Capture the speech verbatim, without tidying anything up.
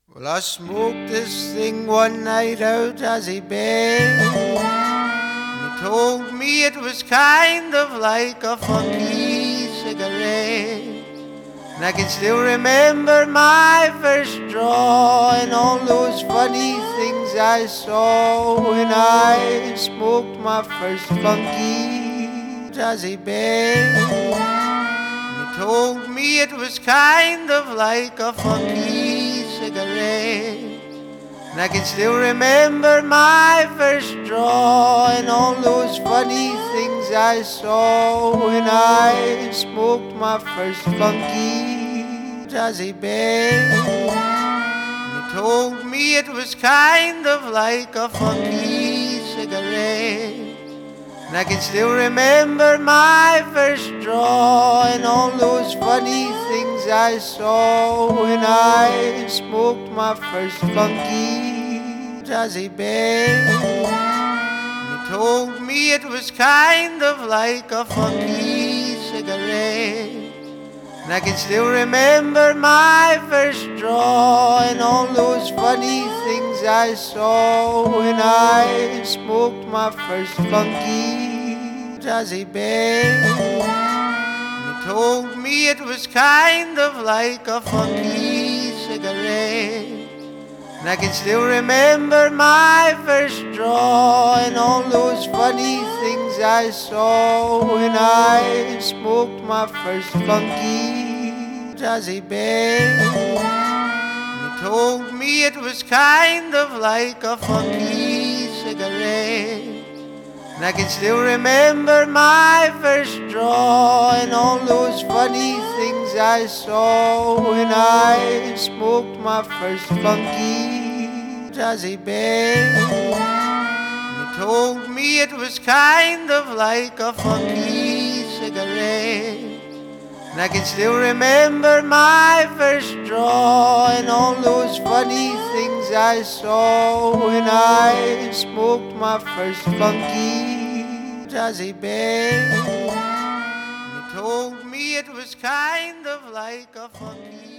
Well, I smoked this thing one night out as he bed. He told me it was kind of like a funky cigarette. And I can still remember my first draw and all those funny things I saw when I smoked my first funky as he bed. He told me it was kind of like a funky cigarette. And I can still remember my first draw and all those funny things I saw when I smoked my first funky jazzy bed. He told me it was kind of like a funky cigarette. And I can still remember my first draw and all those funny things I saw when I smoked my first funky jazzy bed. He told me it was kind of like a funky cigarette. And I can still remember my first draw and all those funny things I saw when I smoked my first funky jazzy bed. He told me it was kind of like a funky cigarette. And I can still remember my first draw and all those funny things I saw when I smoked my first funky jazzy bed. He told me it was kind of like a funky cigarette. And I can still remember my first draw and all those funny things I saw when I smoked my first funky jazzy bed. He told me it was kind of like a funky cigarette. And I can still remember my first draw and all those funny things I saw when I smoked my first funky jazzy bed. He told me it was kind of like a funky